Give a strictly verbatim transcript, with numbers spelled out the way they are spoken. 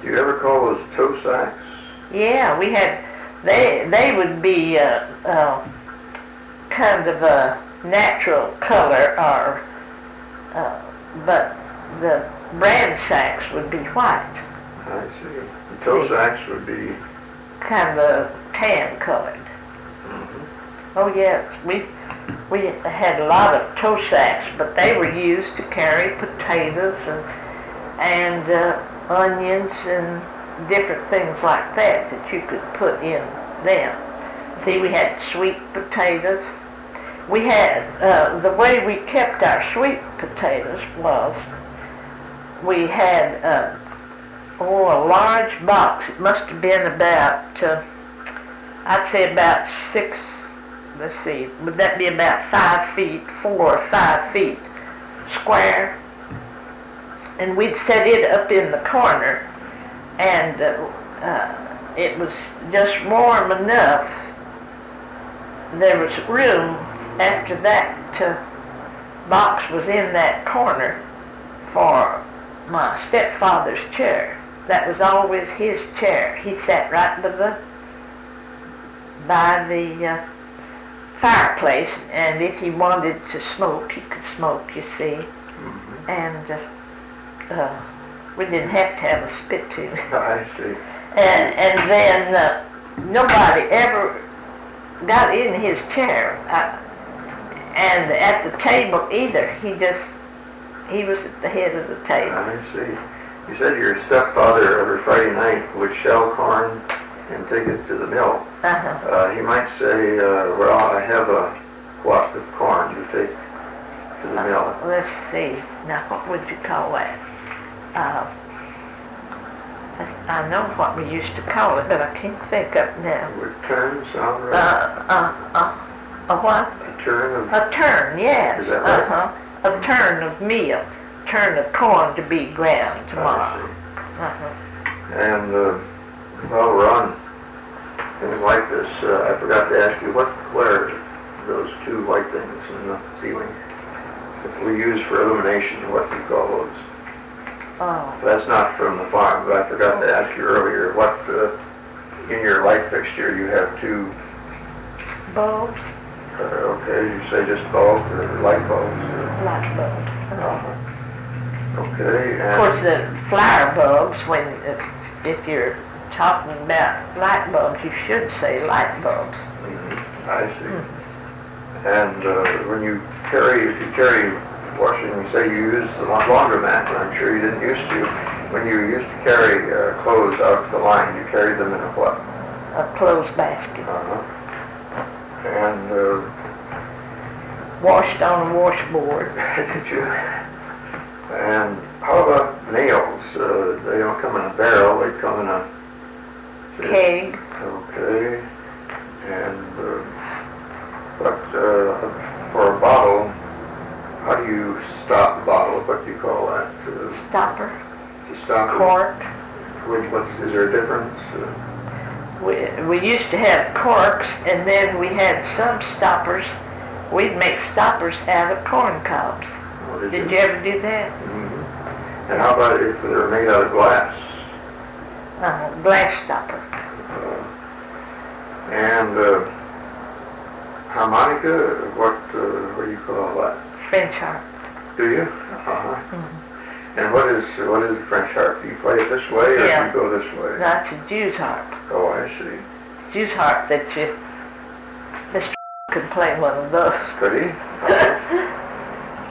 Do you ever call those toe sacks? Yeah, we had, they they would be uh, uh, kind of a natural color, or uh, but the bran sacks would be white. I see. The toe sacks would be kind of tan colored. Mm-hmm. Oh yes, we we had a lot of toe sacks, but they were used to carry potatoes and and uh, onions and different things like that that you could put in them. See, we had sweet potatoes. We had, uh, the way we kept our sweet potatoes was we had, uh, oh, a large box. It must have been about, uh, I'd say about six, let's see, would that be about five feet, four or five feet square? And we'd set it up in the corner, and uh, uh, it was just warm enough. There was room after that uh, box was in that corner for my stepfather's chair. That was always his chair. He sat right by the by the uh, fireplace, and if he wanted to smoke, he could smoke, you see. Mm-hmm. And uh, uh, we didn't have to have a spit tube. I see. And, and then uh, nobody ever got in his chair. Uh, and at the table either. He just, he was at the head of the table. I see. You said your stepfather every Friday night would shell corn and take it to the mill. Uh-huh. Uh, he might say, uh, well, I have a quart of corn to take to the mill. Uh, let's see. Now, what would you call that? Uh, I know what we used to call it, but I can't think of it now. Would turn sound right? Uh, uh, uh, a what? A turn of... A turn, yes. Is that right? Uh-huh. A turn of meal. Turn of corn to be ground tomorrow. I see. Uh-huh. And, uh, while we're on things like this, uh, I forgot to ask you, what, what are those two white things in the ceiling that we use for illumination? What do you call those? Oh. That's not from the farm, but I forgot to ask you earlier, what, uh, in your light fixture you have two... Bulbs? Uh, okay, you say just bulbs or light bulbs? Or, Light bulbs. uh, okay, and... Of course, the flower bulbs, when, if, if you're talking about light bulbs, you should say light bulbs. Mm-hmm, I see. Mm-hmm. And uh, when you carry, if you carry washing, you say you use the laundromat, and I'm sure you didn't used to. When you used to carry uh, clothes out the line, you carried them in a what? A clothes basket. Uh-huh. And uh, washed on a washboard. did you? And how about nails? Uh, they don't come in a barrel, they come in a... Keg. Okay. And, uh, but uh, for a bottle, how do you stop the bottle? What do you call that? Uh, Stopper. It's a stopper. Cork. Which, what's, is there a difference? Uh, We, we used to have corks, and then we had some stoppers. We'd make stoppers out of corn cobs. oh, did, Did you? you ever do that? Mm-hmm. And how about if they're made out of glass? Uh, glass stopper. Uh, and uh, harmonica, what, uh, what do you call that? French harp. Do you? Uh-huh. Mm-hmm. And what is what is the French harp? Do you play it this way or Yeah. do you go this way? That's a Jew's harp. Oh, I see. Jew's harp that you, Mister could play one of those. Could he? Uh-huh.